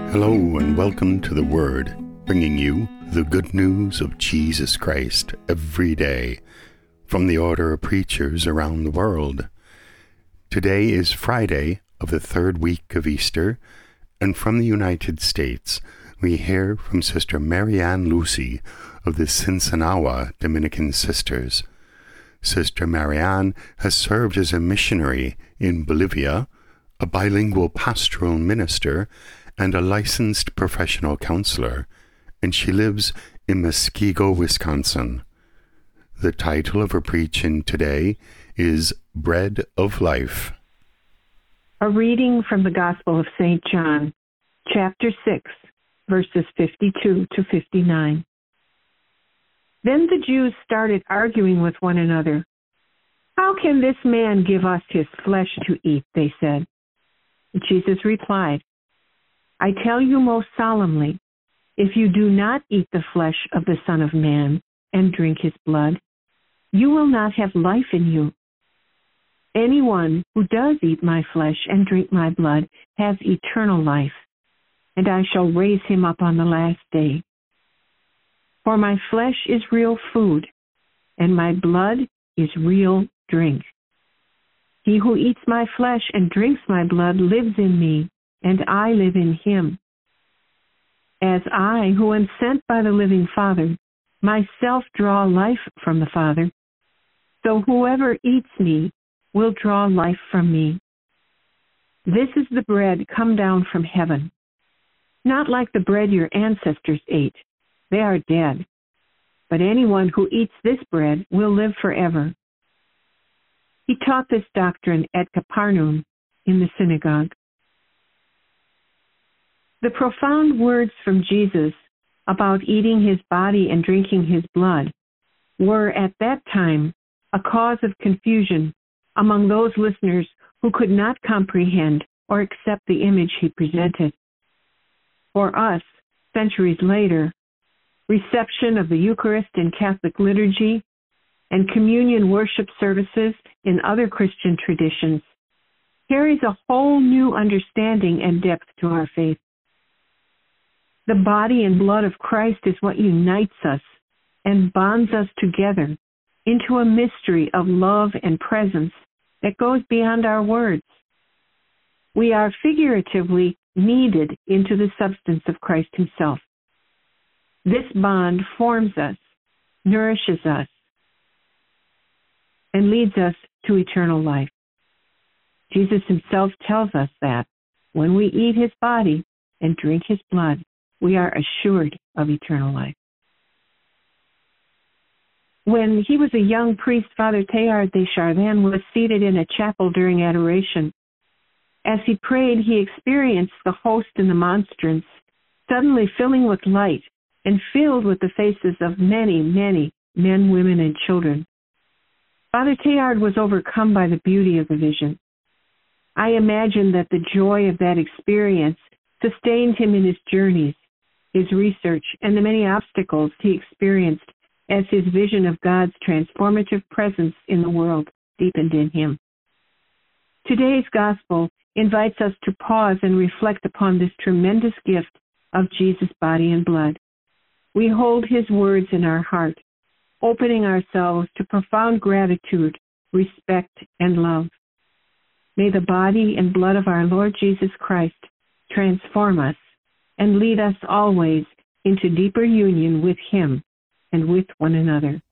Hello and welcome to The Word, bringing you the good news of Jesus Christ every day from the order of preachers around the world. Today is Friday of the third week of Easter, and from the United States we hear from Sister Marianne Lucy of the Sinsinawa Dominican Sisters. Sister Marianne has served as a missionary in Bolivia, a bilingual pastoral minister, and a licensed professional counselor, and she lives in Muskego, Wisconsin. The title of her preaching today is Bread of Life. A reading from the Gospel of St. John, chapter 6, verses 52 to 59. Then the Jews started arguing with one another. "How can this man give us his flesh to eat?" they said. Jesus replied, "I tell you most solemnly, if you do not eat the flesh of the Son of Man and drink his blood, you will not have life in you. Anyone who does eat my flesh and drink my blood has eternal life, and I shall raise him up on the last day. For my flesh is real food, and my blood is real drink. He who eats my flesh and drinks my blood lives in me, and I live in him. As I, who am sent by the living Father, myself draw life from the Father, so whoever eats me will draw life from me. This is the bread come down from heaven, not like the bread your ancestors ate. They are dead. But anyone who eats this bread will live forever." He taught this doctrine at Capernaum in the synagogue. The profound words from Jesus about eating his body and drinking his blood were at that time a cause of confusion among those listeners who could not comprehend or accept the image he presented. For us, centuries later, reception of the Eucharist in Catholic liturgy and communion worship services in other Christian traditions carries a whole new understanding and depth to our faith. The body and blood of Christ is what unites us and bonds us together into a mystery of love and presence that goes beyond our words. We are figuratively kneaded into the substance of Christ himself. This bond forms us, nourishes us, and leads us to eternal life. Jesus himself tells us that when we eat his body and drink his blood, we are assured of eternal life. When he was a young priest, Father Teilhard de Chardin was seated in a chapel during adoration. As he prayed, he experienced the host and the monstrance suddenly filling with light and filled with the faces of many, many men, women, and children. Father Teilhard was overcome by the beauty of the vision. I imagine that the joy of that experience sustained him in his journeys, his research, and the many obstacles he experienced as his vision of God's transformative presence in the world deepened in him. Today's gospel invites us to pause and reflect upon this tremendous gift of Jesus' body and blood. We hold his words in our heart, opening ourselves to profound gratitude, respect, and love. May the body and blood of our Lord Jesus Christ transform us and lead us always into deeper union with him and with one another.